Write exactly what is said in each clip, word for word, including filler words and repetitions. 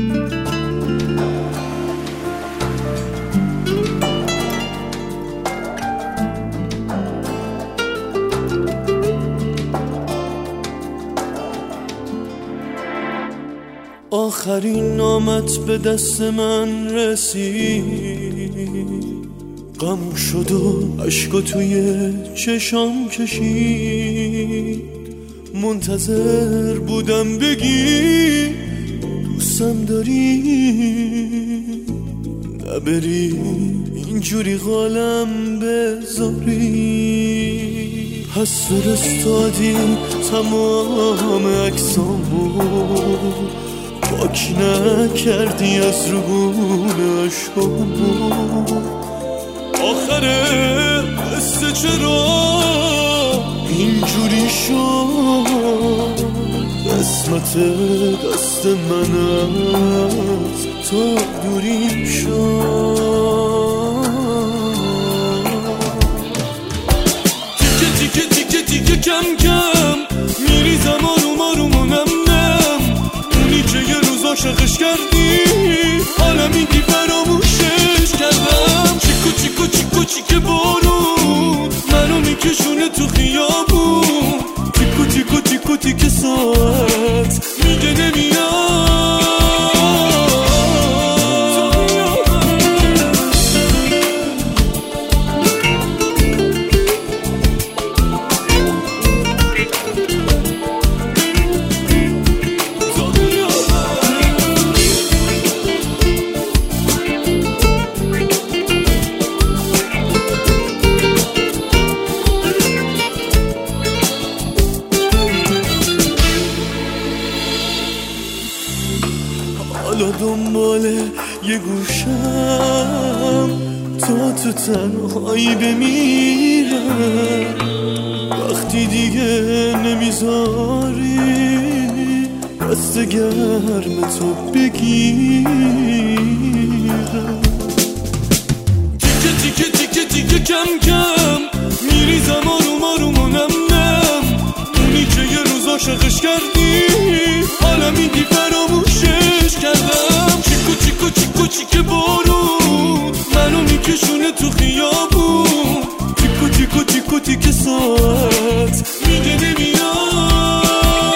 آخرین نامت به دست من رسید، غم شد و عشقو توی چشام کشید. منتظر بودم بگی دوستم داری، نبری اینجوری قالم بذاری. پس فرستادی تمام عکسامو، پاک نکردی از روبون عشقامو. آخره قصه چرا اینجوری شد؟ قسمت دست من از تو دوری شد. تیکه تیکه تیکه تیکه کم کم میریزم آروم آروم و نم نم. اونی که یه روز عاشقش کردی حالا میگی فراموشش کردم. چیکو چیکو چیکو چیکه بارون منو میکشونه تو خیابون. تیکو تیکو تیکو تیکه ساعت میگه نمیاد. حالا دنبال یه گوشم تا تو تنهایی بمیرم. وقتی دیگه نمیذاری دست گرم تو بگیرم. تیکه تیکه تیکه تیکه کم کم میریزم آروم آروم و نم نم. اونی که یه روز عاشقش کردی حالا میگی فراموشش کردم. چیکو چیکو چیکو چیکه بارون منو میکشونه تو خیابون. تیکو تیکو تیکو تیکه ساعت میگه نمیاد.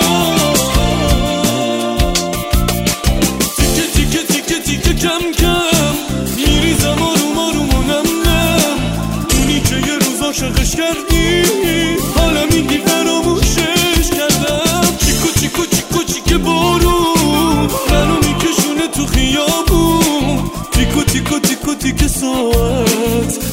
تیکه تیکه تیکه تیکه کم کم میریزم آروم آروم و نم نم. اونی که یه روز عاشقش کردی حالا میگی فراموشش کردم. چیکو چیکو چیکو چیکه بارون منو میکشونه تو خیابون. تیکو تیکو تیکو تیکه ساعت